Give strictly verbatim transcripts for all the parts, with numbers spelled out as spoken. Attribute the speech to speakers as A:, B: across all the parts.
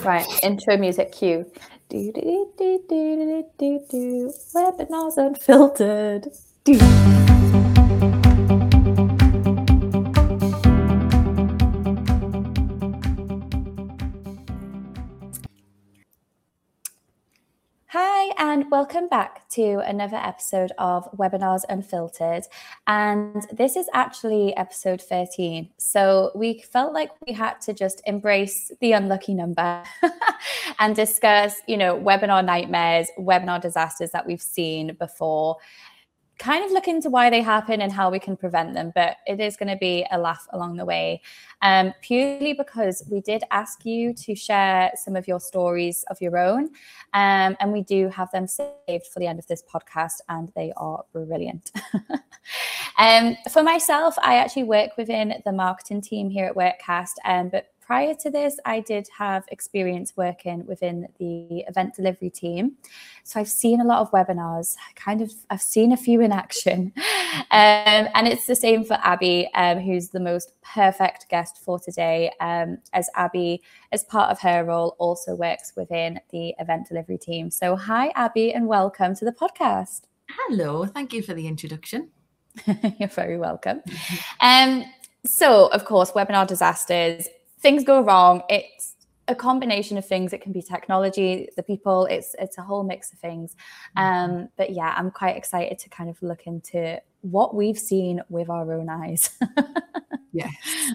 A: Right, intro music cue. Do do do do do do do. Webinars Unfiltered. Do. Hi, and welcome back to another episode of Webinars Unfiltered. And this is actually episode thirteen. So we felt like we had to just embrace the unlucky number and discuss, you know, webinar nightmares, webinar disasters that we've seen before. Kind of look into why they happen and how we can prevent them, but it is going to be a laugh along the way, um, purely because we did ask you to share some of your stories of your own, um, and we do have them saved for the end of this podcast, and they are brilliant. um, for myself, I actually work within the marketing team here at WorkCast, um, but prior to this, I did have experience working within the event delivery team. So I've seen a lot of webinars, kind of, I've seen a few in action. Um, and it's the same for Abby, um, who's the most perfect guest for today, um, as Abby, as part of her role, also works within the event delivery team. So hi, Abby, and welcome to the podcast.
B: Hello, thank you for the introduction.
A: You're very welcome. Um, so, of course, webinar disasters, things go wrong. It's a combination of things. It can be technology, the people, it's it's a whole mix of things. Um, but yeah, I'm quite excited to kind of look into what we've seen with our own eyes.
B: Yes.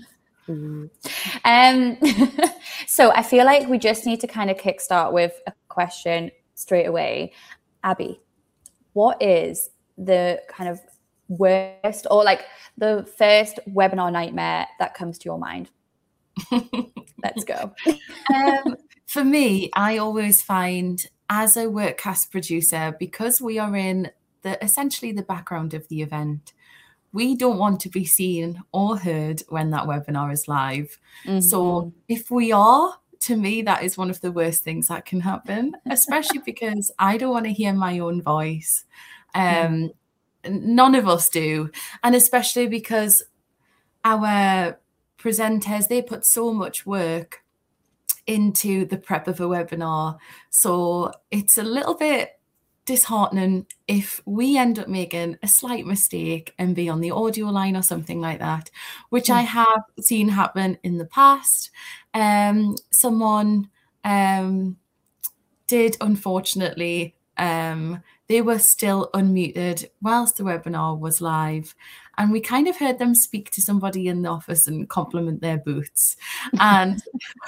A: Um, so I feel like we just need to kind of kickstart with a question straight away. Abby, what is the kind of worst or like the first webinar nightmare that comes to your mind? Let's go.
B: um, for me, I always find as a WorkCast producer, because we are in the essentially the background of the event, we don't want to be seen or heard when that webinar is live. Mm-hmm. So if we are, to me, that is one of the worst things that can happen, especially because I don't want to hear my own voice. Um, mm-hmm. None of us do. And especially because our presenters, they put so much work into the prep of a webinar. So it's a little bit disheartening if we end up making a slight mistake and be on the audio line or something like that, which mm. I have seen happen in the past. Um, someone um, did, unfortunately, um, they were still unmuted whilst the webinar was live. And we kind of heard them speak to somebody in the office and compliment their boots. And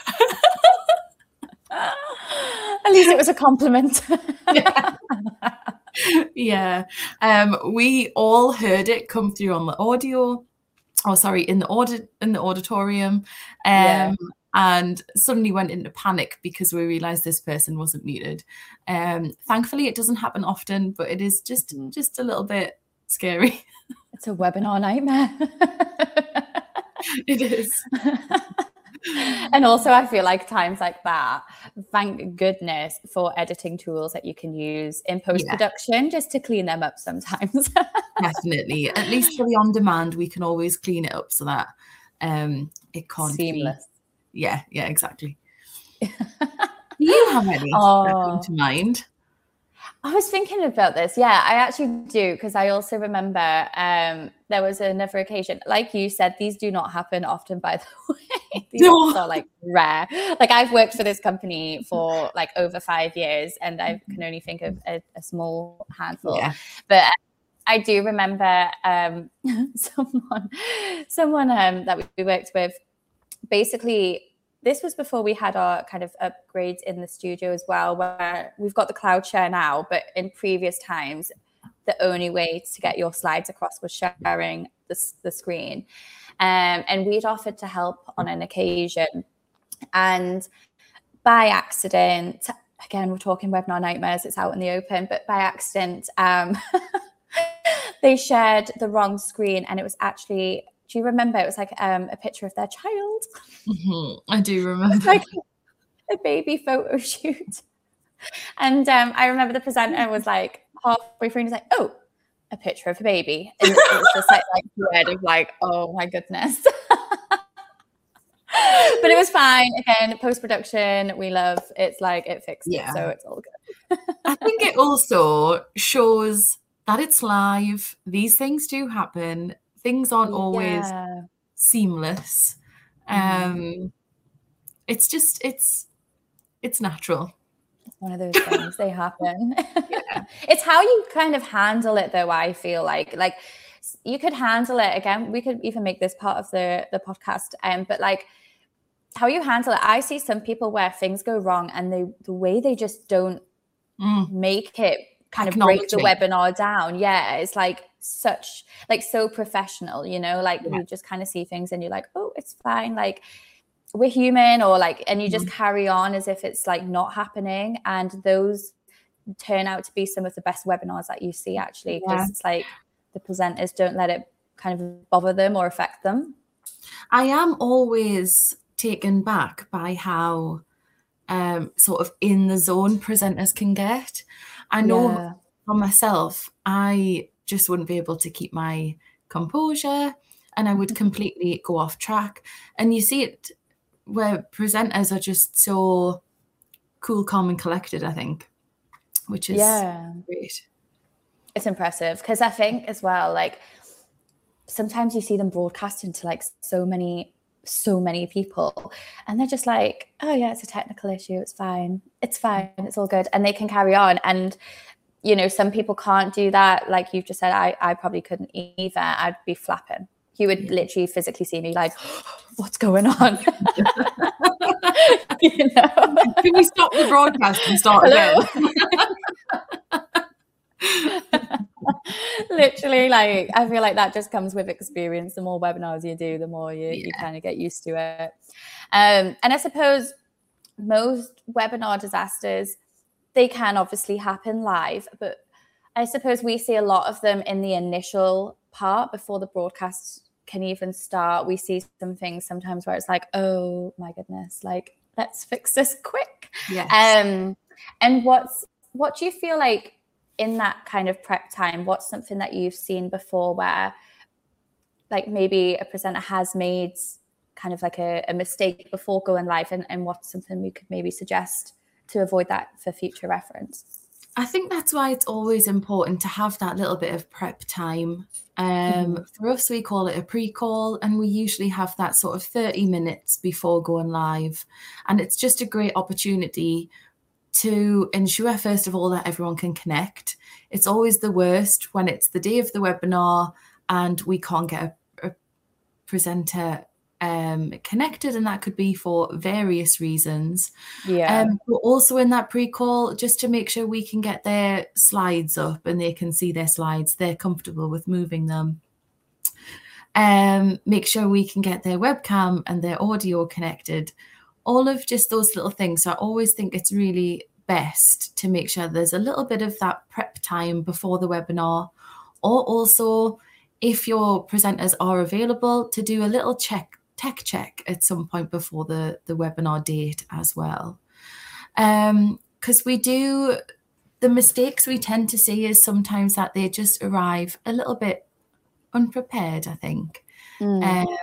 A: at least it was a compliment.
B: yeah. yeah. Um, we all heard it come through on the audio. Oh, sorry, in the audit in the auditorium. Um, yeah. And suddenly went into panic because we realized this person wasn't muted. Um, thankfully, it doesn't happen often, but it is just, just a little bit scary.
A: It's a webinar nightmare.
B: It is.
A: And also, I feel like times like that, thank goodness for editing tools that you can use in post-production, yeah. just to clean them up sometimes.
B: Definitely. At least for the on-demand, we can always clean it up so that um, it can't
A: Seamless.
B: Be... Yeah, yeah, exactly. Do you have any oh. that come to mind?
A: I was thinking about this. Yeah, I actually do, because I also remember um, there was another occasion, like you said, these do not happen often, by the way. These no. are like rare. Like I've worked for this company for like over five years and I can only think of a, a small handful. Yeah. But I do remember um, someone, someone um, that we worked with, basically, this was before we had our kind of upgrades in the studio as well, where we've got the cloud share now, but in previous times, the only way to get your slides across was sharing the, the screen. Um, and we'd offered to help on an occasion. And by accident, again, we're talking webinar nightmares, it's out in the open, but by accident, um, they shared the wrong screen, and it was actually... Do you remember? It was like um, a picture of their child.
B: Mm-hmm. I do remember.
A: Like a baby photo shoot. And um, I remember the presenter was like halfway through and he's like, oh, a picture of a baby. And it was just like, like dread of like, oh my goodness. But it was fine. Again, post-production, we love. It's like it fixed
B: Yeah.
A: it, so it's all good.
B: I think it also shows that it's live. These things do happen. Things aren't always
A: Yeah.
B: seamless.
A: Mhm.
B: Um, it's just, it's, it's natural.
A: It's one of those things. They happen.
B: Yeah.
A: It's how you kind of handle it, though. I feel like, like you could handle it. Again, we could even make this part of the the podcast. Um, but like how you handle it. I see some people where things go wrong, and they the way they just don't
B: Mm.
A: make it kind of break the
B: Acknowledging.
A: webinar down. Yeah, it's like such like so professional. You know, like
B: Yeah.
A: you just kind of see things, and you're like, oh, it's fine. Like we're human, or like, and you just
B: Mhm.
A: carry on as if it's like not happening. And those turn out to be some of the best webinars that you see, actually, because
B: Yeah.
A: it's like the presenters don't let it kind of bother them or affect them.
B: I am always taken back by how um, sort of in the zone presenters can get. I know
A: Yeah.
B: for myself, I just wouldn't be able to keep my composure, and I would completely go off track. And you see it where presenters are just so cool, calm, and collected, I think, which is
A: Yeah.
B: great.
A: It's impressive, because I think as well, like sometimes you see them broadcasting to like so many so many people, and they're just like, oh yeah, it's a technical issue, it's fine, it's fine, it's all good, and they can carry on. And you know, some people can't do that. Like you've just said, I, I probably couldn't either. I'd be flapping. You would
B: Yeah.
A: literally physically see me like, what's going on? You know?
B: Can we stop the broadcast and start
A: Hello?
B: again?
A: Literally, like I feel like that just comes with experience. The more webinars you do, the more you,
B: Yeah.
A: you kind of get used to it. Um, and I suppose most webinar disasters, they can obviously happen live, but I suppose we see a lot of them in the initial part before the broadcast can even start. We see some things sometimes where it's like, oh my goodness, like let's fix this quick.
B: Yes.
A: Um, and what's what do you feel like in that kind of prep time? What's something that you've seen before where like maybe a presenter has made kind of like a, a mistake before going live, and, and what's something we could maybe suggest to avoid that for future reference?
B: I think that's why it's always important to have that little bit of prep time. Um, mm-hmm. For us, we call it a pre-call, and we usually have that sort of thirty minutes before going live. And it's just a great opportunity to ensure, first of all, that everyone can connect. It's always the worst when it's the day of the webinar and we can't get a, a presenter um, connected, and that could be for various reasons.
A: Yeah.
B: Um, but also in that pre-call, just to make sure we can get their slides up and they can see their slides, they're comfortable with moving them. Um, make sure we can get their webcam and their audio connected. All of just those little things. So I always think it's really best to make sure there's a little bit of that prep time before the webinar, or also if your presenters are available, to do a little check, tech check at some point before the, the webinar date as well. Um, because we do, the mistakes we tend to see is sometimes that they just arrive a little bit unprepared, I think. Mm. Um,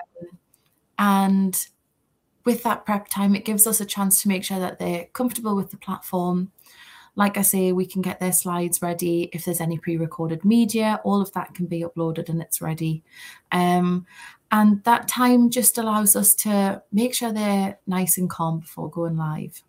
B: and with that prep time, it gives us a chance to make sure that they're comfortable with the platform. Like I say, we can get their slides ready. If there's any pre-recorded media, all of that can be uploaded and it's ready. Um, and that time just allows us to make sure they're nice and calm before going live.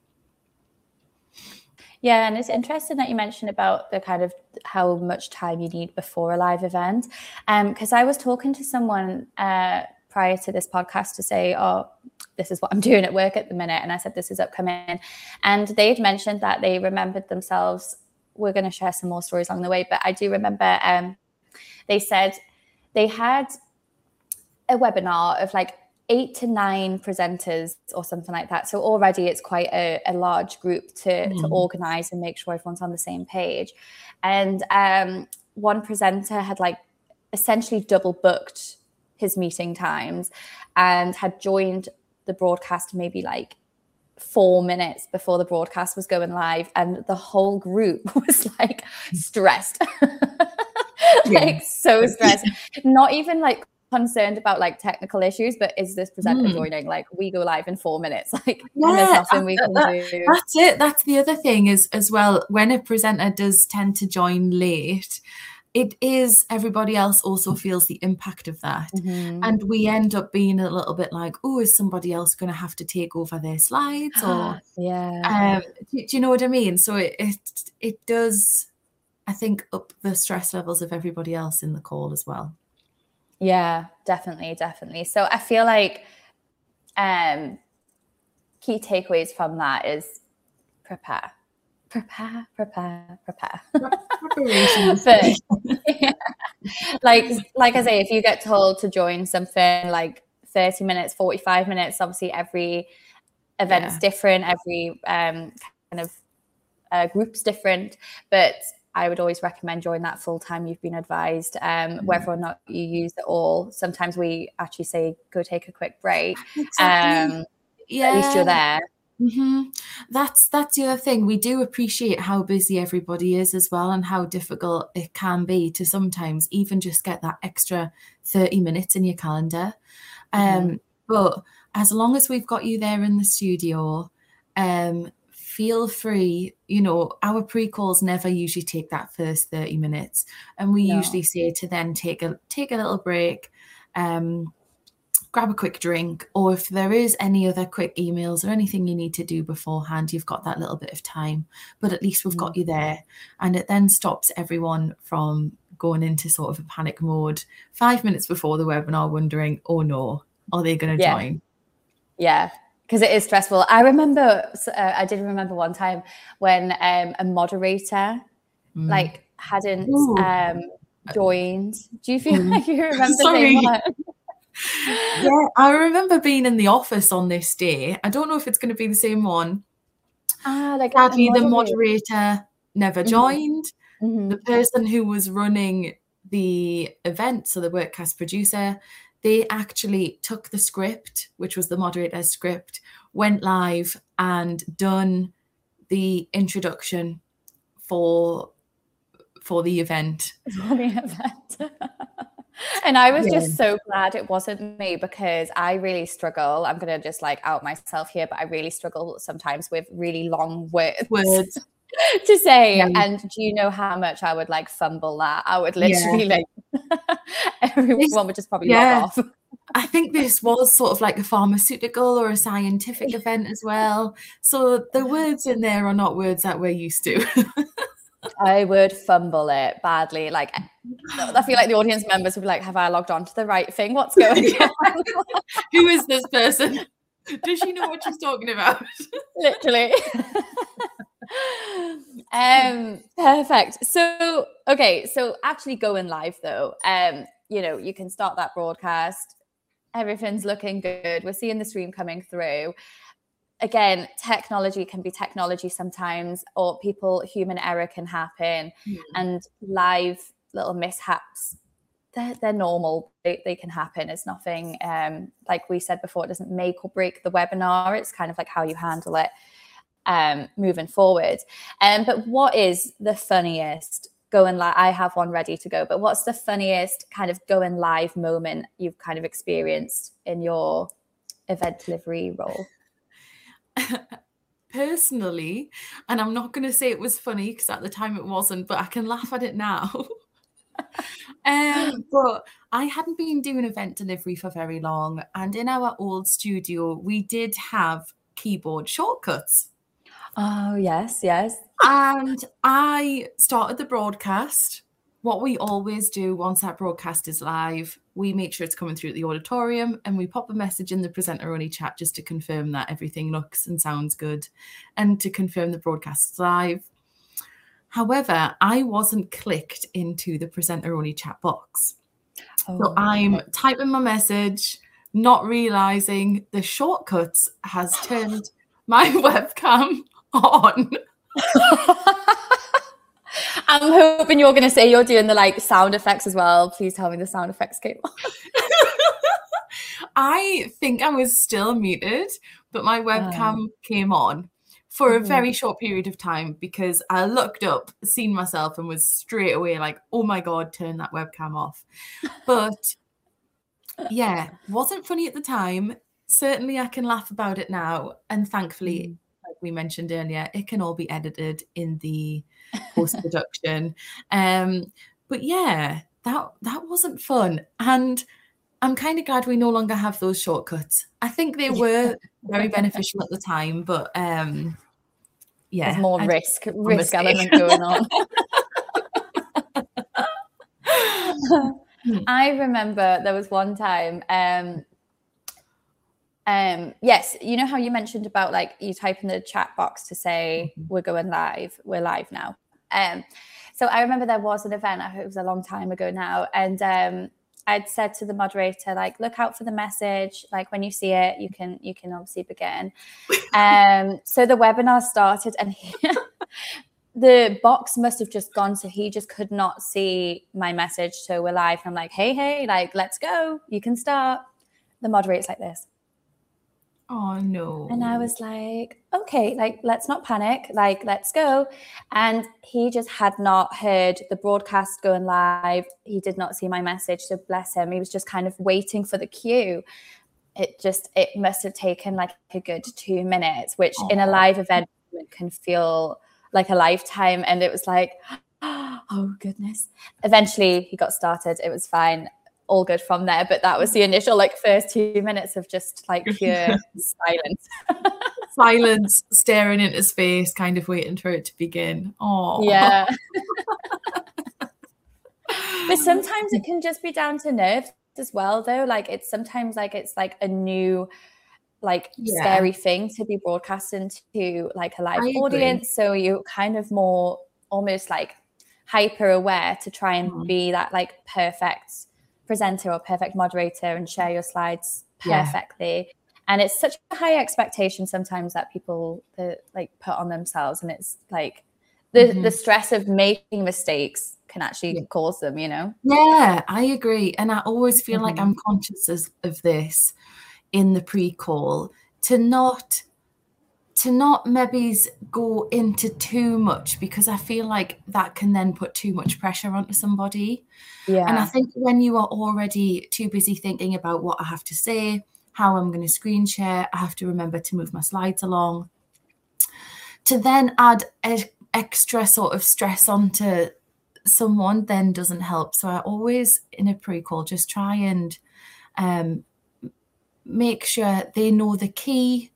A: Yeah, and it's interesting that you mentioned about the kind of how much time you need before a live event. Um, because I was talking to someone uh, prior to this podcast to say, oh, this is what I'm doing at work at the minute. And I said, this is upcoming. And they'd mentioned that they remembered themselves. We're going to share some more stories along the way. But I do remember um, they said they had a webinar of like eight to nine presenters or something like that. So already it's quite a, a large group to, mm. to organize and make sure everyone's on the same page. And um, one presenter had like essentially double booked his meeting times and had joined the broadcast maybe like four minutes before the broadcast was going live. And the whole group was like stressed, like yeah. so stressed, not even like concerned about like technical issues, but is this presenter
B: Mm.
A: joining? Like we go live in four minutes, like
B: Yeah,
A: and there's nothing we
B: that,
A: can
B: that,
A: do.
B: That's it. That's the other thing is as well, when a presenter does tend to join late, it is everybody else also feels the impact of that.
A: Mm-hmm.
B: And we end up being a little bit like, oh, is somebody else going to have to take over their slides? Or
A: yeah.
B: Um, do, do you know what I mean? So it, it it does, I think, up the stress levels of everybody else in the call as well.
A: Yeah, definitely, definitely. So I feel like um, key takeaways from that is prepare, prepare, prepare, prepare.
B: Preparation.
A: But, yeah, like, like I say, if you get told to join something like thirty minutes, forty-five minutes, obviously every event's
B: Yeah.
A: different, every um, kind of uh, group's different, but I would always recommend join that full time you've been advised, um, mm-hmm. whether or not you use it all. Sometimes we actually say, go take a quick break.
B: Exactly.
A: Um,
B: yeah.
A: At least you're there.
B: Mm-hmm. That's that's the other thing. We do appreciate how busy everybody is as well, and how difficult it can be to sometimes even just get that extra thirty minutes in your calendar. Um, mm-hmm. But as long as we've got you there in the studio, um, feel free. You know, our pre-calls never usually take that first thirty minutes, and we no. usually say to then take a take a little break. Um, grab a quick drink, or if there is any other quick emails or anything you need to do beforehand, you've got that little bit of time, but at least we've got you there. And it then stops everyone from going into sort of a panic mode five minutes before the webinar wondering, oh no, are they going to
A: yeah.
B: join?
A: Yeah, because it is stressful. I remember, uh, I did remember one time when um, a moderator mm. like hadn't um, joined. Do you feel mm. like you remember saying that?
B: Yeah, I remember being in the office on this day. I don't know if it's going to be the same one.
A: Ah, like
B: Sadly, the moderator never
A: mm-hmm.
B: joined.
A: Mm-hmm.
B: The person who was running the event, so the Workcast producer, they actually took the script, which was the moderator's script, went live and done the introduction for for the event.
A: For the event. And I was yeah. just so glad it wasn't me, because I really struggle. I'm going to just like out myself here, but I really struggle sometimes with really long words,
B: words.
A: to say. Yeah. And do you know how much I would like fumble that? I would literally yeah. like, everyone this, would just probably
B: yeah.
A: log off.
B: I think this was sort of like a pharmaceutical or a scientific event as well. So the words in there are not words that we're used to.
A: I would fumble it badly. Like, I feel like the audience members would be like, have I logged on to the right thing? What's going on?
B: Who is this person? Does she know what she's talking about?
A: Literally. um, perfect. So, okay. So actually going live though, um, you know, you can start that broadcast. Everything's looking good. We're seeing the stream coming through. Again, technology can be technology sometimes, or people, human error can happen, mm. and live little mishaps, they're, they're normal. They, they can happen. It's nothing, um, like we said before, it doesn't make or break the webinar. It's kind of like how you handle it um, moving forward. Um, but what is the funniest going live? I have one ready to go, but what's the funniest kind of going live moment you've kind of experienced in your event delivery role?
B: Personally, and I'm not going to say it was funny because at the time it wasn't, but I can laugh at it now. um, but I hadn't been doing event delivery for very long, and in our old studio we did have keyboard shortcuts.
A: Oh yes, yes.
B: And I started the broadcast. What we always do once that broadcast is live, we make sure it's coming through the auditorium, and we pop a message in the presenter only chat just to confirm that everything looks and sounds good, and to confirm the broadcast is live. However, I wasn't clicked into the presenter only chat box. Oh, so I'm okay. typing my message, not realizing the shortcuts has turned my webcam on.
A: I'm hoping you're going to say you're doing the like sound effects as well. Please tell me the sound effects came on.
B: I think I was still muted, but my webcam um, came on for a very short period of time, because I looked up, seen myself, and was straight away like, oh my God, turn that webcam off. But yeah, wasn't funny at the time. Certainly I can laugh about it now. And thankfully,
A: Mm.
B: like we mentioned earlier, it can all be edited in the post-production. Um, but yeah, that that wasn't fun. And I'm kind of glad we no longer have those shortcuts. I think they were very beneficial at the time, but um,
A: There's
B: yeah,
A: more
B: I
A: risk, risk element going on. I remember there was one time, um, um, yes, you know how you mentioned about like you type in the chat box to say mm-hmm. we're going live, we're live now. Um, so I remember there was an event, I hope it was a long time ago now, and um, I'd said to the moderator, like, look out for the message, like when you see it, you can you can obviously begin. Um, so the webinar started, and he, the box must have just gone, so he just could not see my message. So we're live, and I'm like, hey, hey, like, let's go, you can start. The moderator's like this.
B: Oh, no.
A: And I was like, okay, like, let's not panic, like, let's go. And he just had not heard the broadcast going live. He did not see my message, so bless him. He was just kind of waiting for the cue. It just, it must have taken like a good two minutes, which Aww. In a live event can feel like a lifetime. And it was like, oh, goodness. Eventually, he got started. It was fine. All good from there, but that was the initial like first two minutes of just like pure silence.
B: Silence, staring into space, kind of waiting for it to begin. Oh,
A: yeah. But sometimes it can just be down to nerves as well, though. Like it's sometimes like it's like a new, like yeah. scary thing to be broadcasting to like a live I audience. Agree. So you're kind of more almost like hyper aware to try and mm. be that like perfect presenter or perfect moderator and share your slides perfectly. Yeah. And it's such a high expectation sometimes that people uh, like put on themselves, and it's like the mm-hmm. the stress of making mistakes can actually yeah. cause them, you know.
B: Yeah, I agree. And I always feel mm-hmm. like I'm conscious of, of this in the pre-call, to not to not maybe go into too much, because I feel like that can then put too much pressure onto somebody. Yeah. And I think when you are already too busy thinking about what I have to say, how I'm going to screen share, I have to remember to move my slides along, to then add a, extra sort of stress onto someone then doesn't help. So I always, in a pre-call, just try and um, make sure they know the key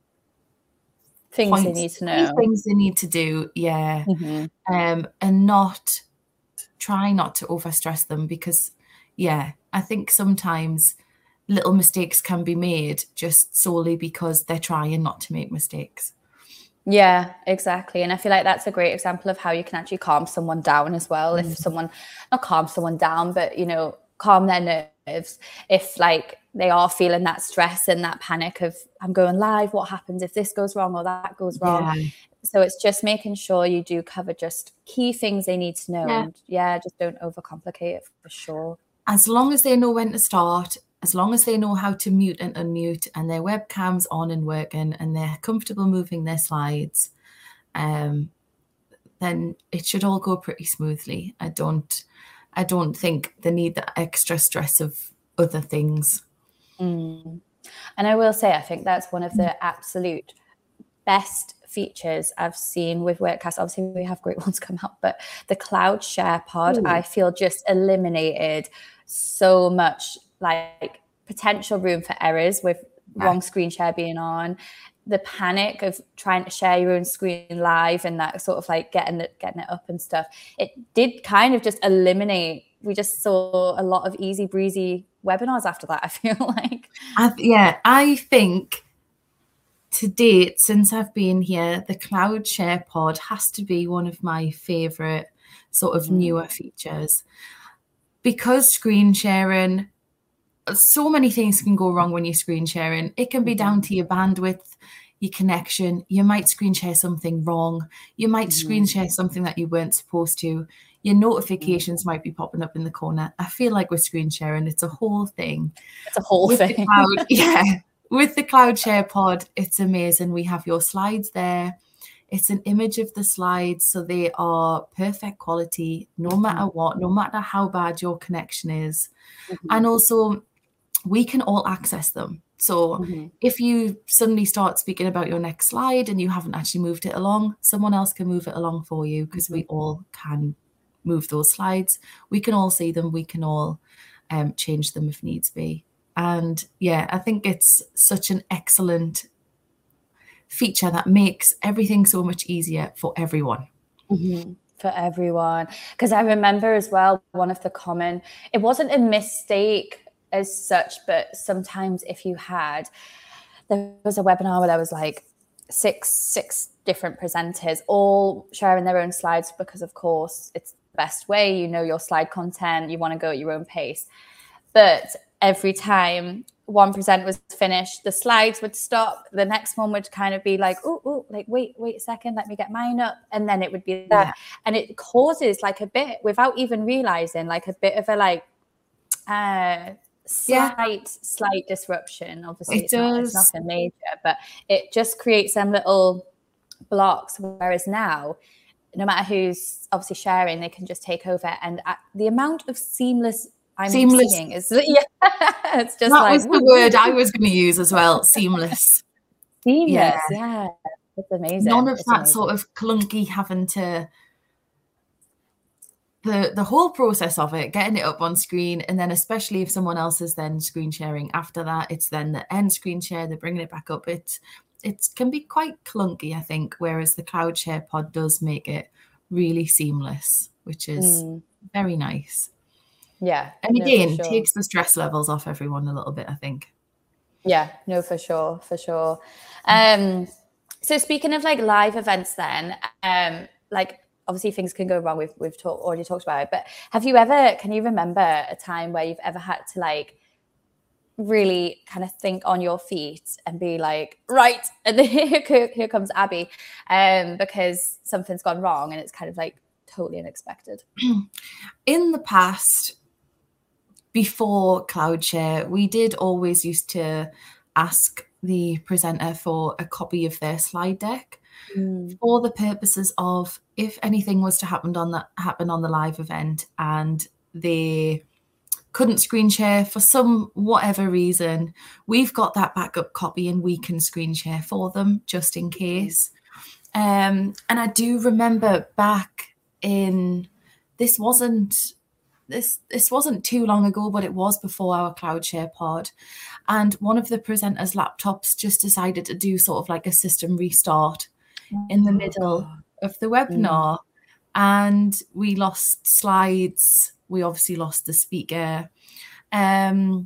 A: things points, they need to know,
B: things they need to do, yeah, mm-hmm. um, and not try not to overstress them, because, yeah, I think sometimes little mistakes can be made just solely because they're trying not to make mistakes.
A: Yeah, exactly. And I feel like that's a great example of how you can actually calm someone down as well. Mm-hmm. If someone, not calm someone down, but, you know, calm their nerves. If like they are feeling that stress and that panic of, I'm going live, what happens if this goes wrong or that goes wrong? Yeah. So it's just making sure you do cover just key things they need to know. Yeah. And yeah, just don't overcomplicate it for sure.
B: As long as they know when to start, as long as they know how to mute and unmute, and their webcam's on and working, and they're comfortable moving their slides, um, then it should all go pretty smoothly. I don't, I don't think they need the extra stress of other things.
A: Mm. And I will say, I think that's one of the absolute best features I've seen with WorkCast. Obviously, we have great ones come out, but the Cloud Share Pod, Ooh. I feel just eliminated so much like potential room for errors with yeah. wrong screen share being on, the panic of trying to share your own screen live and that sort of like getting it, getting it up and stuff. It did kind of just eliminate, we just saw a lot of easy breezy webinars after that, I feel like.
B: I've, yeah, I think to date, since I've been here, the Cloud Share Pod has to be one of my favorite sort of mm. newer features, because screen sharing, so many things can go wrong when you're screen sharing. It can be down to your bandwidth, your connection. You might screen share something wrong. You might mm-hmm. screen share something that you weren't supposed to. Your notifications mm-hmm. might be popping up in the corner. I feel like with screen sharing, it's a whole thing.
A: It's a whole
B: with
A: thing.
B: The cloud, yeah. With the Cloud Share Pod, it's amazing. We have your slides there. It's an image of the slides, so they are perfect quality, no matter what, no matter how bad your connection is. Mm-hmm. And also, we can all access them. So mm-hmm. if you suddenly start speaking about your next slide and you haven't actually moved it along, someone else can move it along for you, because mm-hmm. we all can move those slides. We can all see them. We can all um, change them if needs be. And yeah, I think it's such an excellent feature that makes everything so much easier for everyone.
A: Mm-hmm. For everyone. Because I remember as well, one of the common, it wasn't a mistake as such, but sometimes if you had, there was a webinar where there was like six, six different presenters all sharing their own slides, because of course it's the best way, you know, your slide content, you want to go at your own pace. But every time one present was finished, the slides would stop. The next one would kind of be like, oh, oh, like, wait, wait a second, let me get mine up. And then it would be that. Yeah. And it causes like a bit, without even realizing, like a bit of a like uh, slight, yeah. slight disruption. Obviously, it it's, not, it's nothing major, but it just creates some little blocks. Whereas now, no matter who's obviously sharing, they can just take over. And uh, the amount of seamless I'm
B: seamless.
A: Seeing is yeah, it's just
B: that
A: like,
B: was the word I was going to use as well. Seamless.
A: Seamless, yeah, yeah. It's amazing.
B: None of
A: it's
B: that
A: amazing.
B: sort of clunky having to the the whole process of it, getting it up on screen, and then especially if someone else is then screen sharing after that, it's then the end screen share, they're bringing it back up. It it can be quite clunky, I think, whereas the CloudShare pod does make it really seamless, which is mm. very nice.
A: Yeah.
B: And again,
A: no, sure.
B: takes the stress levels off everyone a little bit, I think.
A: Yeah, no, for sure, for sure. Um, so speaking of like live events then, um, like obviously things can go wrong. We've, we've talk, already talked about it, but have you ever, can you remember a time where you've ever had to like really kind of think on your feet and be like, right, and then here, here comes Abby, um, because something's gone wrong and it's kind of like totally unexpected?
B: In the past, before CloudShare, we did always used to ask the presenter for a copy of their slide deck mm. for the purposes of if anything was to happen on that happen on the live event and they couldn't screen share for some whatever reason, we've got that backup copy and we can screen share for them just in case. Um, and I do remember back in this wasn't. This this wasn't too long ago, but it was before our CloudShare pod. And one of the presenters' laptops just decided to do sort of like a system restart in the middle of the webinar. Mm. And we lost slides. We obviously lost the speaker. Um,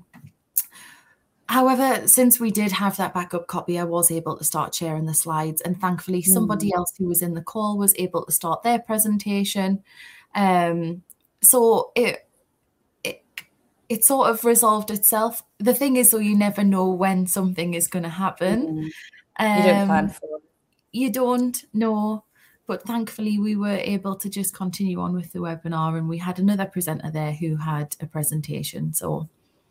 B: however, since we did have that backup copy, I was able to start sharing the slides. And thankfully, mm. somebody else who was in the call was able to start their presentation. Um, So it, it it sort of resolved itself. The thing is, though, you never know when something is going to happen.
A: Mm. Um, you don't plan for it.
B: You don't know. But thankfully, we were able to just continue on with the webinar, and we had another presenter there who had a presentation. So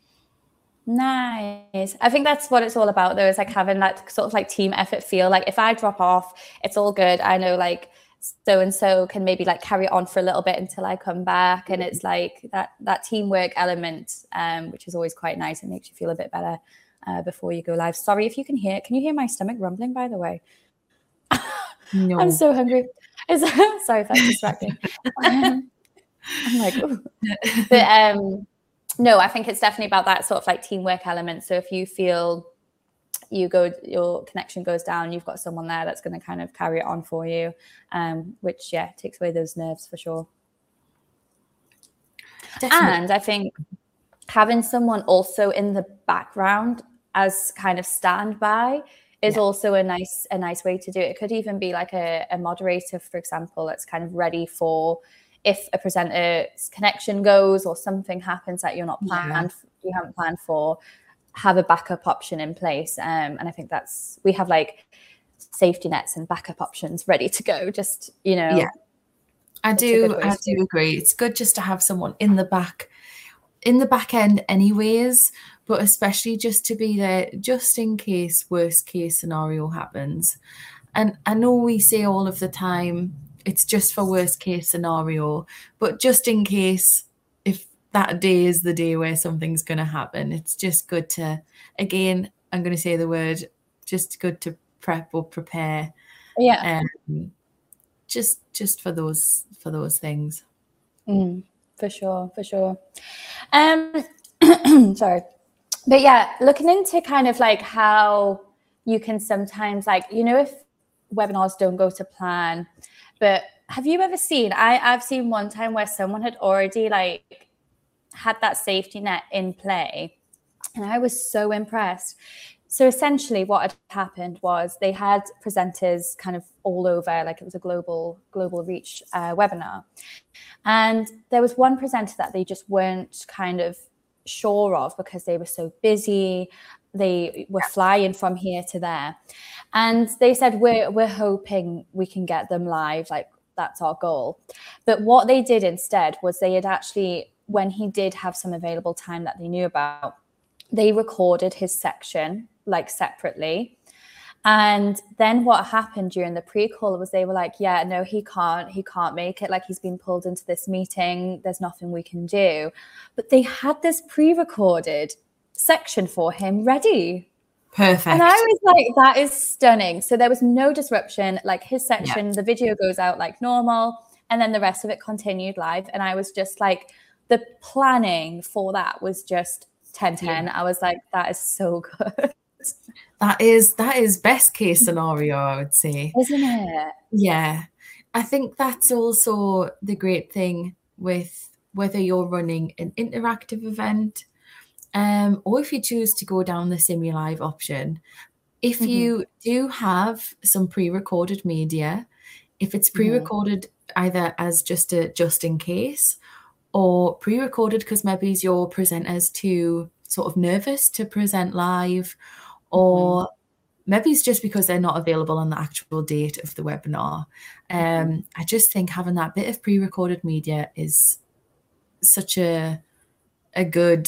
A: nice. I think that's what it's all about, though, is like having that sort of like team effort feel. Like if I drop off, it's all good. I know like so and so can maybe like carry it on for a little bit until I come back, and it's like that that teamwork element, um, which is always quite nice. It makes you feel a bit better uh, before you go live. Sorry if you can hear. Can you hear my stomach rumbling? By the way,
B: no.
A: I'm so hungry. It's, sorry if that's distracting. um, I'm like, ooh. But um, no, I think it's definitely about that sort of like teamwork element. So if you feel you go, your connection goes down, you've got someone there that's going to kind of carry it on for you, um, which yeah, takes away those nerves for sure. Definitely. And I think having someone also in the background as kind of standby is yeah. also a nice a nice way to do it. It could even be like a, a moderator, for example, that's kind of ready for if a presenter's connection goes or something happens that you're not planned, yeah. you haven't planned for. Have a backup option in place, um, and I think that's we have like safety nets and backup options ready to go. Just you know,
B: yeah, I do, I do agree. It's good just to have someone in the back, in the back end, anyways. But especially just to be there, just in case worst case scenario happens. And I know we say all of the time it's just for worst case scenario, but just in case if that day is the day where something's going to happen. It's just good to, again, I'm going to say the word, just good to prep or prepare.
A: Yeah.
B: Um, just just for those for those things.
A: Mm, for sure, for sure. Um, sorry. But yeah, looking into kind of like how you can sometimes, like, you know, if webinars don't go to plan, but have you ever seen, I, I've seen one time where someone had already like had that safety net in play, and I was so impressed. So essentially what had happened was they had presenters kind of all over, like it was a global, global reach uh, webinar. And there was one presenter that they just weren't kind of sure of because they were so busy. They were flying from here to there. And they said, we're, we're hoping we can get them live. Like, that's our goal. But what they did instead was they had actually, when he did have some available time that they knew about, they recorded his section like separately. And then what happened during the pre-call was they were like, yeah, no, he can't, he can't make it. Like, he's been pulled into this meeting. There's nothing we can do. But they had this pre-recorded section for him ready.
B: Perfect.
A: And I was like, that is stunning. So there was no disruption. Like, his section, yeah. The video goes out like normal, and then the rest of it continued live. And I was just like, the planning for that was just ten ten. Yeah. I was like, that is so good.
B: That is that is best case scenario, I would say.
A: Isn't it?
B: Yeah. I think that's also the great thing with whether you're running an interactive event, um, or if you choose to go down the SimuLive option. If mm-hmm. you do have some pre-recorded media, if it's pre-recorded mm-hmm. either as just a just in case, or pre-recorded because maybe your presenters too sort of nervous to present live, or mm-hmm. maybe it's just because they're not available on the actual date of the webinar. Um, mm-hmm. I just think having that bit of pre-recorded media is such a a good.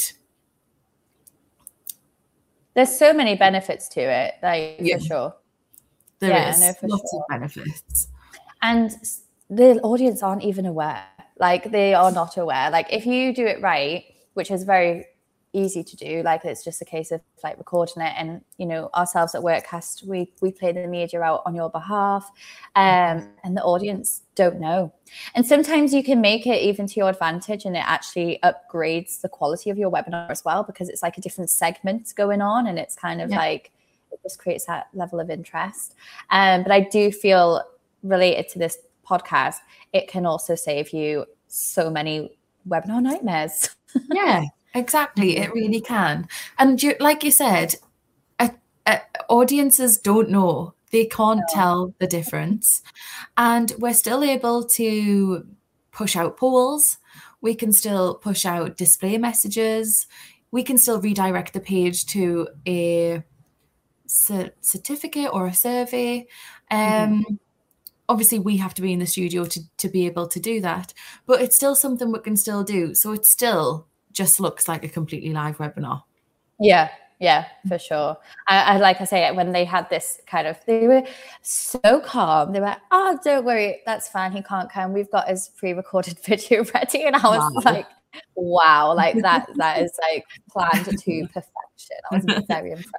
A: There's so many benefits to it, like
B: yeah.
A: for sure.
B: There yeah, is no, for lots sure. of benefits,
A: and the audience aren't even aware. Like, they are not aware. Like, if you do it right, which is very easy to do, like, it's just a case of like recording it, and you know, ourselves at WorkCast, we we play the media out on your behalf, um and the audience don't know. And sometimes you can make it even to your advantage, and it actually upgrades the quality of your webinar as well, because it's like a different segment going on, and it's kind of yeah. like, it just creates that level of interest. Um but I do feel, related to this podcast, it can also save you so many webinar nightmares.
B: Yeah, exactly. It really can. And you, like you said, uh, uh, audiences don't know. They can't no. tell the difference. And we're still able to push out polls. We can still push out display messages. We can still redirect the page to a c- certificate or a survey. Um, mm-hmm. Obviously, we have to be in the studio to, to be able to do that, but it's still something we can still do. So it still just looks like a completely live webinar.
A: Yeah, yeah, for sure. I, I like I say, when they had this kind of, they were so calm. They were like, oh, don't worry, that's fine. He can't come. We've got his pre-recorded video ready. And I was wow. like, wow, like that, that is like planned to perfection. I was very impressed.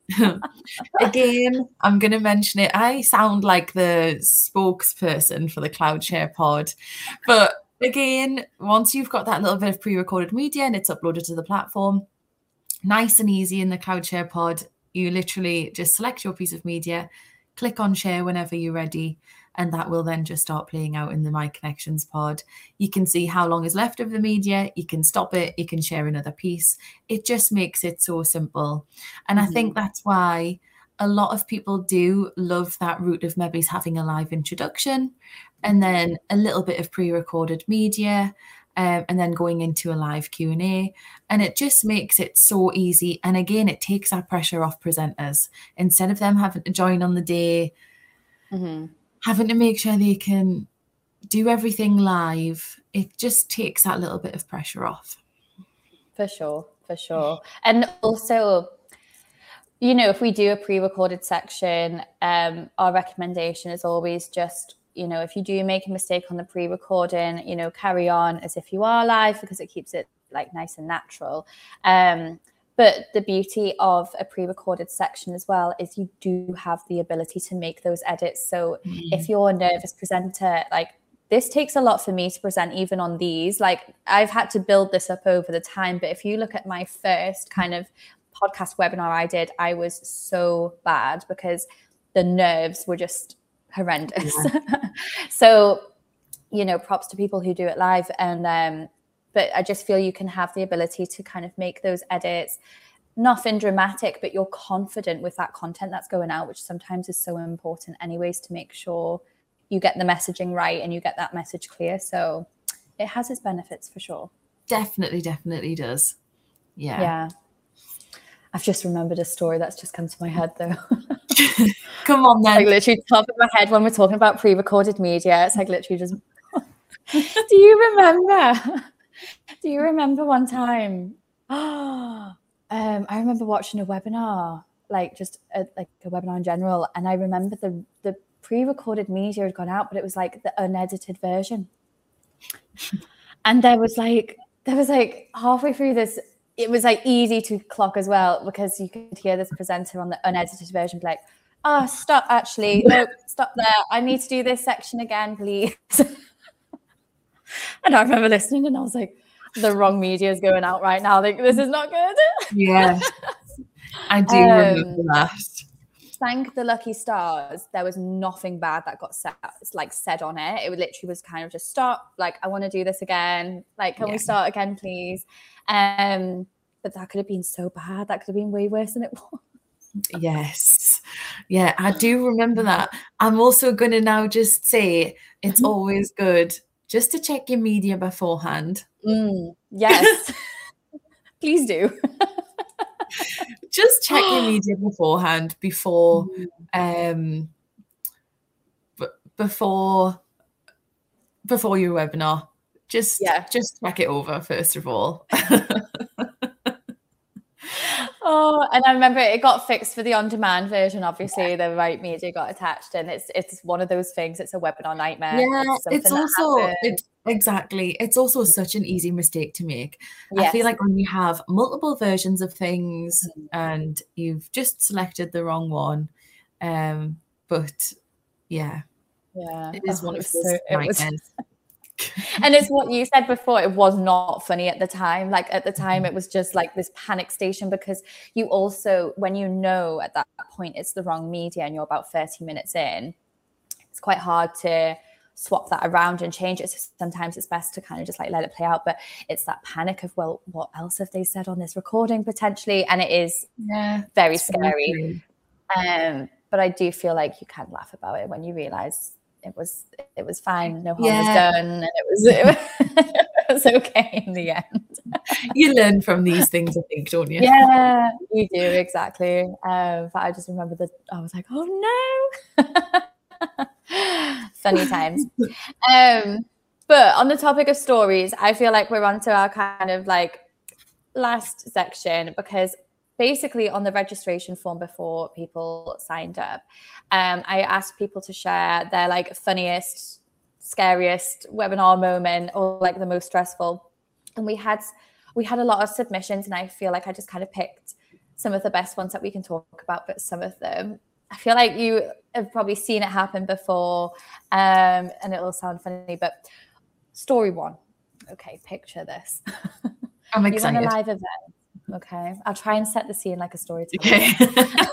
B: Again, I'm going to mention it. I sound like the spokesperson for the CloudShare pod, but again, once you've got that little bit of pre-recorded media and it's uploaded to the platform, nice and easy in the CloudShare pod, you literally just select your piece of media, click on share whenever you're ready, and that will then just start playing out in the My Connections pod. You can see how long is left of the media. You can stop it. You can share another piece. It just makes it so simple. And mm-hmm. I think that's why a lot of people do love that route of maybe having a live introduction and then a little bit of pre-recorded media, um, and then going into a live Q and A. And it just makes it so easy. And again, it takes that pressure off presenters. Instead of them having to join on the day, mm-hmm. having to make sure they can do everything live, it just takes that little bit of pressure off.
A: For sure, for sure. And also, you know, if we do a pre-recorded section, um, our recommendation is always just, you know, if you do make a mistake on the pre-recording, you know, carry on as if you are live, because it keeps it like nice and natural. Um, but the beauty of a pre-recorded section as well is you do have the ability to make those edits. So mm. if you're a nervous presenter, like this takes a lot for me to present even on these. Like I've had to build this up over the time. But if you look at my first kind of podcast webinar I did, I was so bad because the nerves were just horrendous. Yeah. So, you know, props to people who do it live. And, um, but I just feel you can have the ability to kind of make those edits, nothing dramatic, but you're confident with that content that's going out, which sometimes is so important anyways, to make sure you get the messaging right and you get that message clear. So it has its benefits for sure.
B: Definitely, definitely does. Yeah.
A: Yeah. I've just remembered a story that's just come to my head though.
B: Come on then.
A: Like literally top of my head when we're talking about pre-recorded media, it's like literally just, do you remember? Do you remember one time? Oh, um, I remember watching a webinar, like just a, like a webinar in general. And I remember the, the pre-recorded media had gone out, but it was like the unedited version. And there was like, there was like halfway through this, it was like easy to clock as well, because you could hear this presenter on the unedited version be like, oh, stop, actually, no, stop there. I need to do this section again, please. And I remember listening and I was like, the wrong media is going out right now. Like, this is not good.
B: Yeah, I do um, remember that.
A: Thank the lucky stars, there was nothing bad that got said, like said on it. It literally was kind of just stop. Like, I want to do this again. Like, can yeah. we start again, please? Um, but that could have been so bad. That could have been way worse than it was.
B: Yes. Yeah, I do remember that. I'm also going to now just say it's mm-hmm. always good just to check your media beforehand.
A: Mm, yes. Please do.
B: Just check your media beforehand before um b- before before your webinar. Just yeah. just check it over first of all.
A: Oh, and I remember it got fixed for the on-demand version. Obviously, yeah. the right media got attached, and it's it's one of those things. It's a webinar nightmare.
B: Yeah, it's, it's also it's exactly. It's also such an easy mistake to make. Yes. I feel like when you have multiple versions of things mm-hmm. and you've just selected the wrong one, um, but yeah,
A: yeah,
B: it is
A: oh,
B: one of
A: those
B: so,
A: nightmares. And it's what you said before, it was not funny at the time. Like at the time it was just like this panic station, because you also, when you know at that point it's the wrong media and you're about thirty minutes in, it's quite hard to swap that around and change it. So sometimes it's best to kind of just like let it play out, but it's that panic of, well, what else have they said on this recording potentially? And it is
B: yeah,
A: very scary. Um, but I do feel like you can laugh about it when you realize it was it was fine, no harm yeah. was done, and it was, it was it was okay in the end.
B: You learn from these things, I think, don't you?
A: Yeah, you do, exactly. Um, but I just remember that I was like, oh no. Funny times. Um, but on the topic of stories, I feel like we're on to our kind of like last section, because basically on the registration form before people signed up, um, I asked people to share their like funniest, scariest webinar moment, or like the most stressful. And we had we had a lot of submissions, and I feel like I just kind of picked some of the best ones that we can talk about, but some of them, I feel like you have probably seen it happen before, um, and it will sound funny, but story one. Okay, picture this.
B: I'm excited.
A: You run a live event. Okay, I'll try and set the scene like a storyteller.
B: Okay.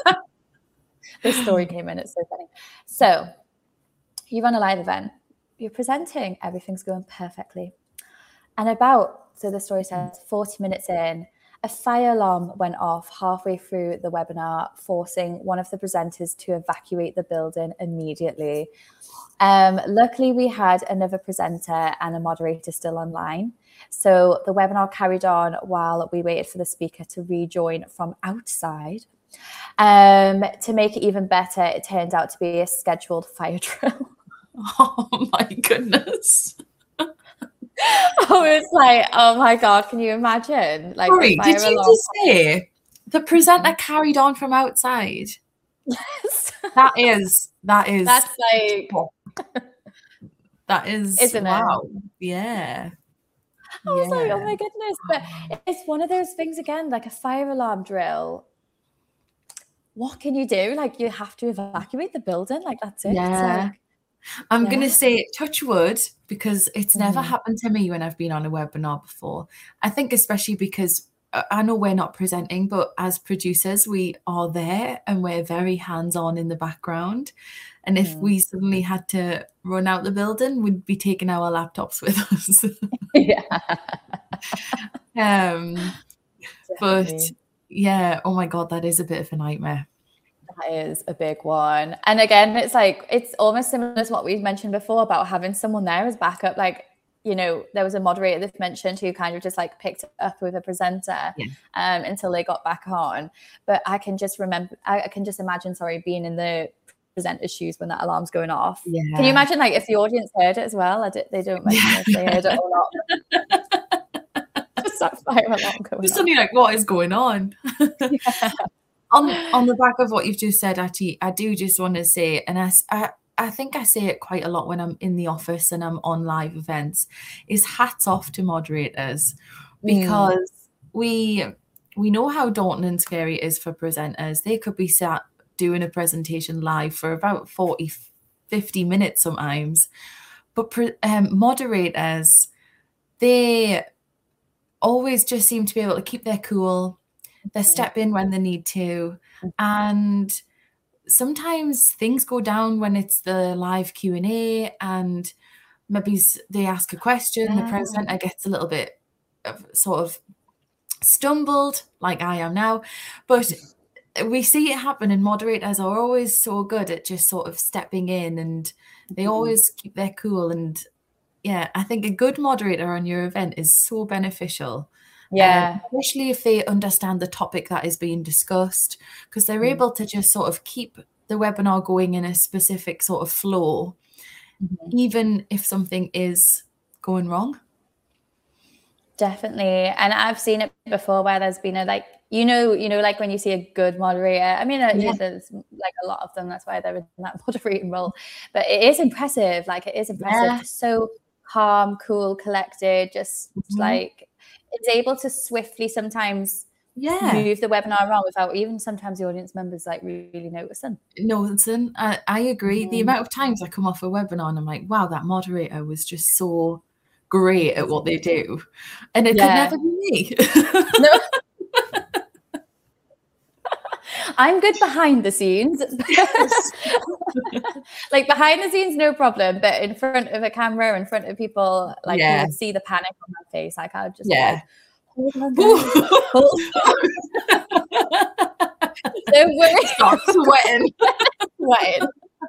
A: This story came in, it's so funny. So you run a live event, you're presenting, everything's going perfectly. And about, so the story says, forty minutes in, a fire alarm went off halfway through the webinar, forcing one of the presenters to evacuate the building immediately. Um, luckily, we had another presenter and a moderator still online. So the webinar carried on while we waited for the speaker to rejoin from outside. Um, to make it even better, it turned out to be a scheduled fire drill.
B: Oh my goodness.
A: Oh, it's like, oh my God, can you imagine? Like,
B: sorry, did you just say the presenter carried on from outside?
A: Yes.
B: That is, that is.
A: That's like.
B: That is,
A: isn't
B: wow.
A: it?
B: Yeah.
A: I was like,
B: Yeah.
A: oh my goodness. But it's one of those things again, like a fire alarm drill. What can you do? Like, you have to evacuate the building. Like, that's it.
B: Yeah.
A: Like,
B: I'm
A: yeah.
B: going to say touch wood, because it's
A: Mhm.
B: never happened to me when I've been on a webinar before. I think especially because uh, I know we're not presenting, but as producers, we are there and we're very hands-on in the background. And if
A: Mhm.
B: we suddenly had to run out the building, we'd be taking our laptops with us.
A: Yeah.
B: um, but
A: Definitely.
B: yeah, oh my God, that is a bit of a nightmare.
A: That is a big one. And again, it's like, it's almost similar to what we mentioned before about having someone there as backup. Like, you know, there was a moderator that mentioned who kind of just like picked it up with a presenter
B: Yeah.
A: um, until they got back on. But I can just remember, I can just imagine, sorry, being in the presenter's shoes when that alarm's going off.
B: Yeah.
A: Can you imagine like if the audience heard it as well? I did, they don't mention if they heard it or not. Just that fire alarm going
B: Just
A: off.
B: suddenly like, what is going on?
A: Yeah.
B: On, on the back of what you've just said, actually, I do just want to say, and I, I, I think I say it quite a lot when I'm in the office and I'm on live events, is hats off to moderators, because mm. we we know how daunting and scary it is for presenters. They could be sat doing a presentation live for about forty, fifty minutes sometimes. But um, moderators, they always just seem to be able to keep their cool. They step in when they need to. And sometimes things go down when it's the live Q and A, and maybe they ask a question, yeah. The presenter gets a little bit of, sort of stumbled, like I am now. But we see it happen, and moderators are always so good at just sort of stepping in, and they mm-hmm. always keep their cool. And yeah, I think a good moderator on your event is so beneficial.
A: Yeah.
B: Um, especially if they understand the topic that is being discussed, because they're mm. able to just sort of keep the webinar going in a specific sort of flow, mm-hmm. even if something is going wrong.
A: Definitely. And I've seen it before where there's been a, like, you know, you know, like when you see a good moderator, I mean, uh, yeah. there's like a lot of them, that's why they're in that moderating role, but it is impressive. Like it is impressive. Yeah. Just so calm, cool, collected, just mm-hmm. like, it's able to swiftly sometimes yeah. move the webinar around without even sometimes the audience members like really noticing.
B: Noticing, I, I agree. Mm-hmm. The amount of times I come off a webinar and I'm like, wow, that moderator was just so great at what they do. And it yeah. could never be me.
A: No. I'm good behind the scenes. Like behind the scenes, no problem. But in front of a camera, in front of people, like yeah. you would see the panic on my face. Like I would just yeah. like, hold on, guys. Hold on. Don't worry.
B: Stop sweating.
A: Sweating.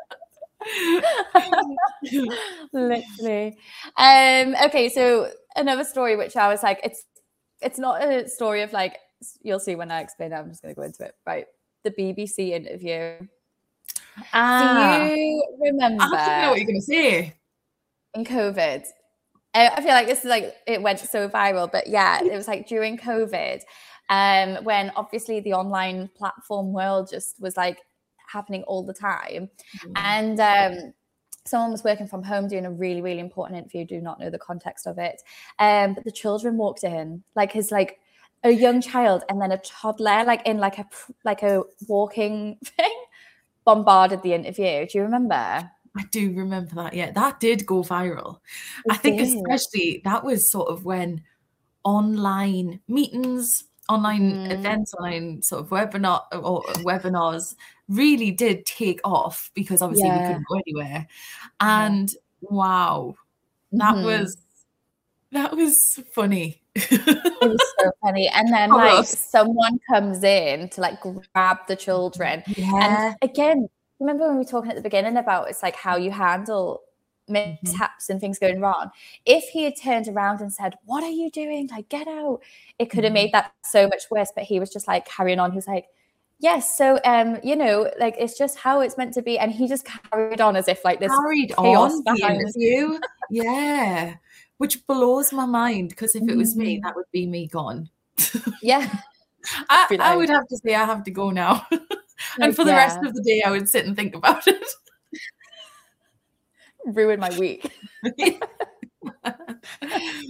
A: Literally. Um, okay, so another story which I was like, it's it's not a story of like, you'll see when I explain it, I'm just gonna go into it. Right. The B B C interview. Ah, do you remember?
B: I don't know what you're gonna say.
A: In COVID. I feel like this is like, it went so viral, but yeah, it was like during COVID, um, when obviously the online platform world just was like happening all the time. Mm. And um, someone was working from home doing a really, really important interview. Do not know the context of it. Um, but the children walked in, like his like a young child and then a toddler, like in like a like a walking thing, bombarded the interview. Do you remember?
B: I do remember that. Yeah, that did go viral. It I think did. Especially that was sort of when online meetings, online mm. events, online sort of webinar or webinars really did take off, because obviously yeah. we couldn't go anywhere. And yeah. wow, that mm-hmm. was that was funny.
A: It was so funny. And then like us. someone comes in to like grab the children.
B: Yeah.
A: And again, remember when we were talking at the beginning about it's like how you handle mishaps mm-hmm. and things going wrong. If he had turned around and said, "What are you doing? Like, get out," it could have mm-hmm. made that so much worse. But he was just like carrying on. He was like, "Yes, so um, you know, like it's just how it's meant to be." And he just carried on as if like this
B: carried
A: chaos
B: on
A: behind
B: you. Yeah. Which blows my mind, because if it was me, that would be me gone.
A: Yeah.
B: I, like, I would have to say I have to go now. And for the yeah. rest of the day, I would sit and think about it.
A: Ruin my week.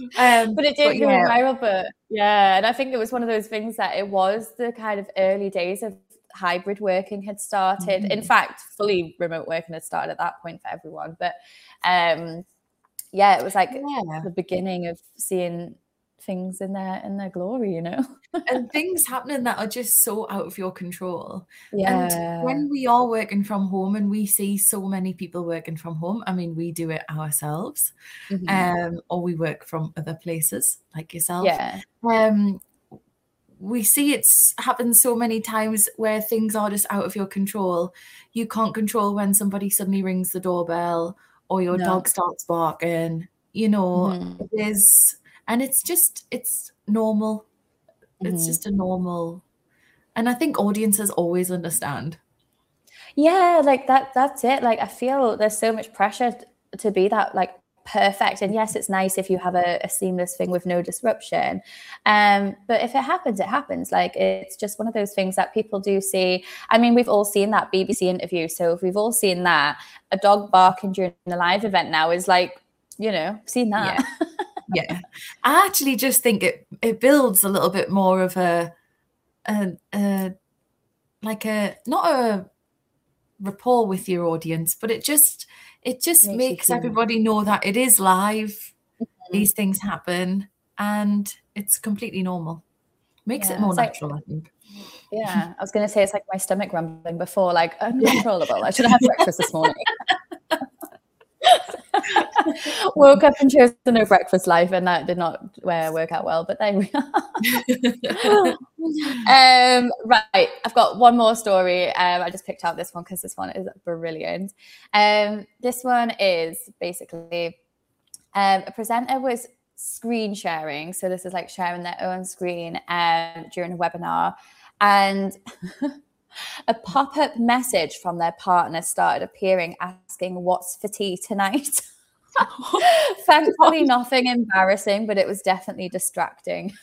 B: Um,
A: but it did
B: but
A: go
B: yeah.
A: viral. But yeah, and I think it was one of those things that it was the kind of early days of hybrid working had started. Mm-hmm. In fact, fully remote working had started at that point for everyone. But um, yeah, it was like yeah. the beginning of seeing things in their in their glory, you know.
B: And things happening that are just so out of your control.
A: Yeah.
B: And when we are working from home and we see so many people working from home, I mean, we do it ourselves, mm-hmm. um, or we work from other places like yourself.
A: Yeah.
B: Um, we see it's happened so many times where things are just out of your control. You can't control when somebody suddenly rings the doorbell or your no. dog starts barking, you know, mm-hmm. it is, and it's just, it's normal. It's mm-hmm. just a normal, and I think audiences always understand.
A: Yeah, like that, that's it. Like, I feel there's so much pressure to be that like perfect. And yes, it's nice if you have a, a seamless thing with no disruption. Um, but if it happens, it happens. Like, it's just one of those things that people do see. I mean, we've all seen that B B C interview. So if we've all seen that, a dog barking during the live event now is like, you know, seen that.
B: Yeah. Yeah, I actually just think it it builds a little bit more of a, a, a like a not a rapport with your audience, but it just it just makes, makes everybody know that it is live. Mm-hmm. These things happen, and it's completely normal. Makes yeah, it more natural, like, I think.
A: Yeah, I was going to say it's like my stomach rumbling before, like uncontrollable. I should have had breakfast this morning. Woke up and chose the no breakfast life, and that did not uh, work out well, but there we are. um, right, I've got one more story. Um, I just picked out this one because this one is brilliant. Um, this one is basically um, a presenter was screen sharing. So this is like sharing their own screen um, during a webinar, and a pop-up message from their partner started appearing asking, "What's for tea tonight?" Thankfully, nothing embarrassing, but it was definitely distracting.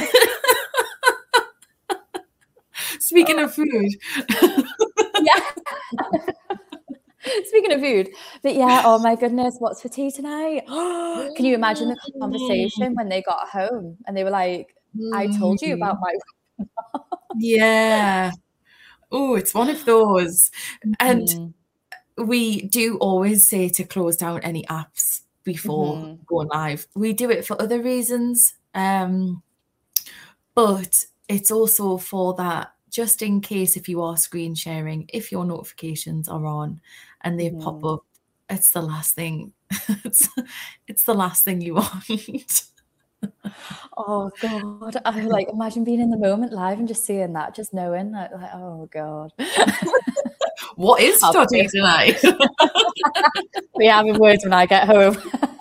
B: Speaking of food.
A: Yeah. Speaking of food. But yeah, oh my goodness, what's for tea tonight? Can you imagine the conversation when they got home and they were like, I told you about my...
B: Yeah. Oh, it's one of those. And mm. we do always say to close down any apps before mm-hmm. going live. We do it for other reasons. Um, but it's also for that, just in case if you are screen sharing, if your notifications are on and they mm. pop up, it's the last thing. it's, it's the last thing you want.
A: Oh God, I like imagine being in the moment live and just seeing that, just knowing that, like, oh God.
B: What is study tonight?
A: We have in words when I get home.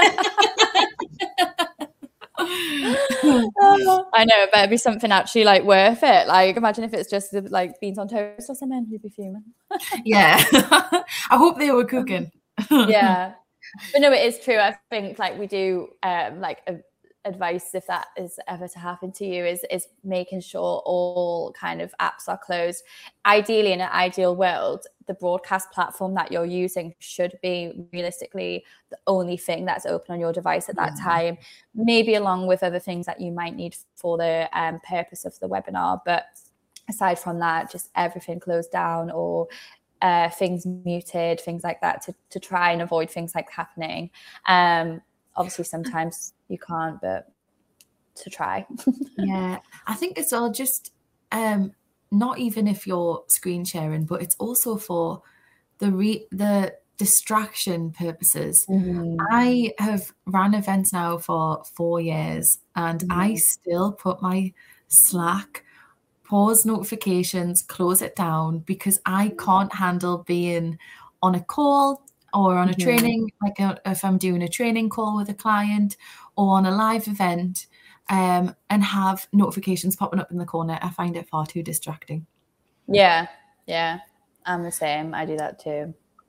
A: I know, it better be something actually like worth it. Like, imagine if it's just like beans on toast or something, you'd be fuming.
B: Yeah. I hope they were cooking.
A: Yeah. But no, it is true. I think like we do um like a advice, if that is ever to happen to you, is is making sure all kind of apps are closed. Ideally, in an ideal world, the broadcast platform that you're using should be realistically the only thing that's open on your device at that yeah. time, maybe along with other things that you might need for the um, purpose of the webinar. But aside from that, just everything closed down, or uh, things muted, things like that, to, to try and avoid things like happening. Um, obviously, sometimes you can't, but to try.
B: Yeah, I think it's all just um, not even if you're screen sharing, but it's also for the re- the distraction purposes. Mm-hmm. I have ran events now for four years, and mm-hmm. I still put my Slack, pause notifications, close it down, because I can't handle being on a call or on a mm-hmm. training, like a, if I'm doing a training call with a client or on a live event, um, and have notifications popping up in the corner. I find it far too distracting.
A: Yeah, yeah, I'm the same. I do that too.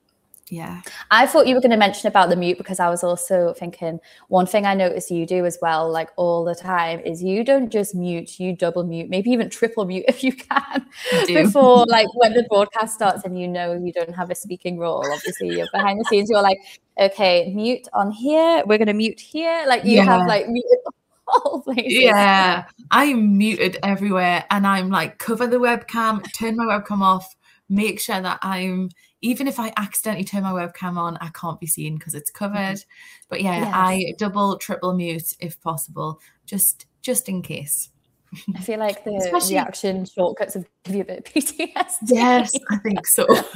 B: Yeah.
A: I thought you were going to mention about the mute, because I was also thinking one thing I noticed you do as well, like all the time, is you don't just mute, you double mute, maybe even triple mute if you can, before like when the broadcast starts and you know you don't have a speaking role. Obviously, you're behind the scenes, you're like, okay, mute on here, we're going to mute here. Like you yeah. have like muted all places.
B: Yeah, I'm muted everywhere, and I'm like, cover the webcam, turn my webcam off, make sure that I'm, even if I accidentally turn my webcam on, I can't be seen because it's covered. Mm-hmm. But yeah, yes. I double, triple mute if possible, just just in case.
A: I feel like the Especially, reaction shortcuts have give you a bit of P T S D.
B: Yes, I think so.
A: uh,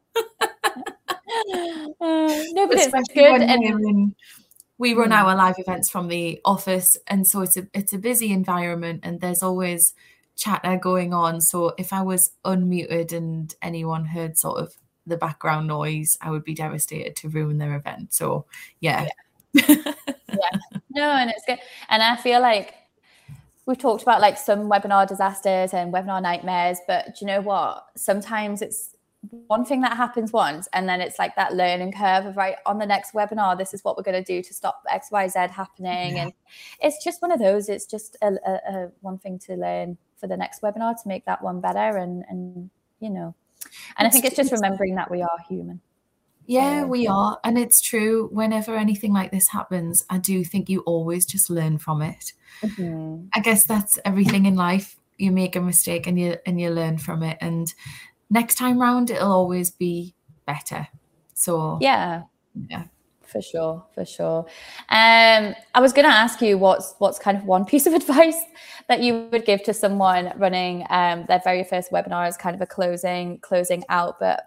A: no, but Especially it's good.
B: When
A: and
B: we're in, we run our live events from the office, and so it's a it's a busy environment, and there's always chatter going on. So if I was unmuted and anyone heard sort of the background noise, I would be devastated to ruin their event. So yeah.
A: Yeah. yeah. No, and it's good. And I feel like we've talked about like some webinar disasters and webinar nightmares, but do you know what? Sometimes it's one thing that happens once, and then it's like that learning curve of, right, on the next webinar, this is what we're going to do to stop X Y Z happening. Yeah. And it's just one of those, it's just a, a, a one thing to learn for the next webinar to make that one better. And, and you know, and it's, I think it's just remembering that we are human.
B: Yeah, we are. And it's true. Whenever anything like this happens, I do think you always just learn from it. Mm-hmm. I guess that's everything in life. You make a mistake and you and you learn from it. And next time round, it'll always be better. So
A: yeah,
B: yeah,
A: for sure, for sure. Um, I was going to ask you what's what's kind of one piece of advice that you would give to someone running um, their very first webinar as kind of a closing closing out, but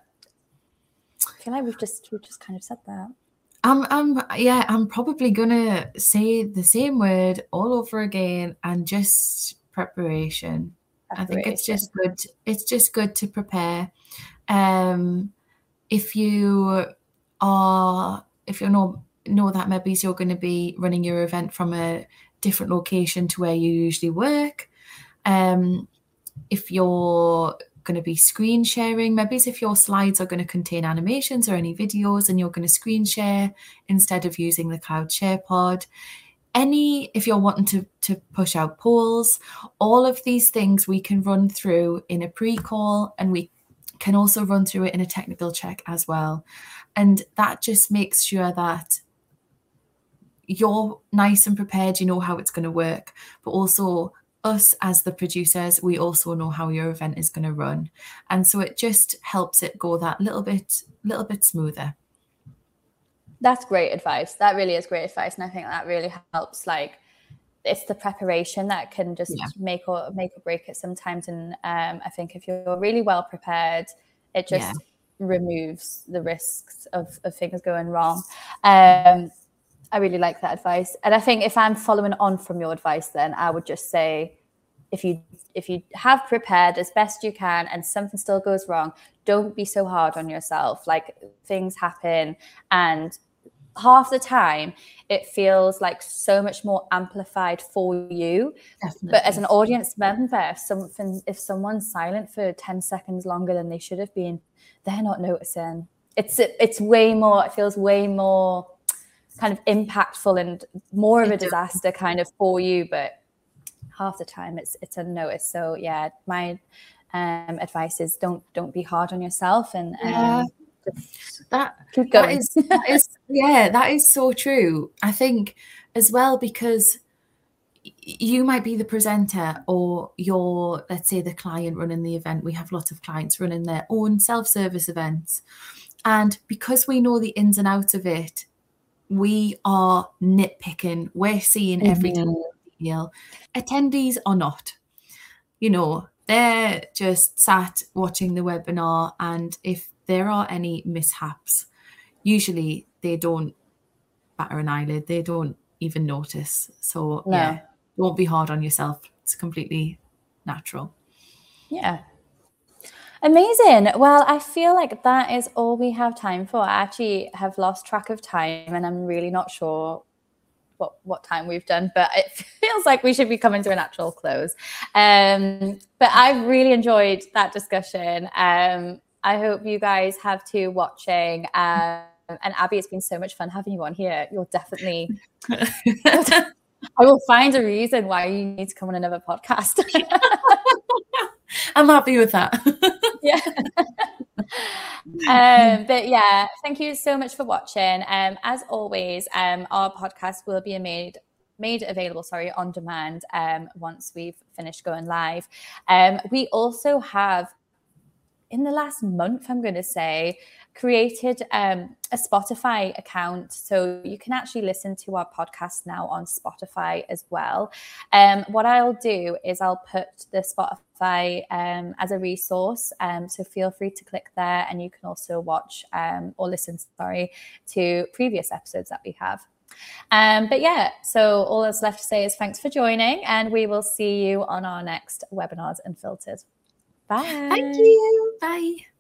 A: I feel like we've just we've just kind of said that.
B: I'm, I'm, yeah, I'm probably gonna say the same word all over again, and just preparation. preparation. I think it's just good. It's just good to prepare. Um, if you are, if you know know that maybe you're going to be running your event from a different location to where you usually work, um, if you're going to be screen sharing, maybe if your slides are going to contain animations or any videos and you're going to screen share instead of using the Cloud Share Pod, any, if you're wanting to, to push out polls, all of these things we can run through in a pre-call, and we can also run through it in a technical check as well. And that just makes sure that you're nice and prepared, you know how it's going to work, but also us as the producers, we also know how your event is going to run. And so it just helps it go that little bit, little bit smoother.
A: That's great advice. That really is great advice. And I think that really helps. Like, it's the preparation that can just yeah. make or make or break it sometimes. And um, I think if you're really well prepared, it just yeah. removes the risks of, of things going wrong. Um, I really like that advice. And I think if I'm following on from your advice, then I would just say, if you if you have prepared as best you can and something still goes wrong, don't be so hard on yourself. Like, things happen, and half the time it feels like so much more amplified for you. Definitely. But as an audience member, if something if someone's silent for ten seconds longer than they should have been, they're not noticing. It's it's way more, it feels way more kind of impactful and more of a disaster kind of for you, but half the time it's it's unnoticed. So yeah, my um advice is don't don't be hard on yourself, and
B: yeah.
A: um
B: that keep going. That is, that is yeah that is so true. I think as well, because you might be the presenter, or you're, let's say, the client running the event. We have lots of clients running their own self-service events, and because we know the ins and outs of it, we are nitpicking. We're seeing mm-hmm. every detail. Attendees are not. You know, they're just sat watching the webinar, and if there are any mishaps, usually they don't batter an eyelid. They don't even notice. So no. yeah, don't be hard on yourself. It's completely natural.
A: Yeah. Amazing. Well, I feel like that is all we have time for. I actually have lost track of time, and I'm really not sure what, what time we've done, but it feels like we should be coming to a natural close. Um, but I've really enjoyed that discussion. Um, I hope you guys have too watching. Um, and Abby, it's been so much fun having you on here. You're definitely... I will find a reason why you need to come on another podcast.
B: I'm happy with that.
A: Yeah. um, but yeah, thank you so much for watching. Um, as always, um, our podcast will be made made available, sorry, on demand um, once we've finished going live. Um, we also have, in the last month, I'm going to say, created um, a Spotify account. So you can actually listen to our podcast now on Spotify as well. Um, what I'll do is I'll put the Spotify um, as a resource. Um, so feel free to click there, and you can also watch um, or listen, sorry, to previous episodes that we have. Um, but yeah, so all that's left to say is thanks for joining, and we will see you on our next Webinars Unfiltered. Bye.
B: Thank you. Bye.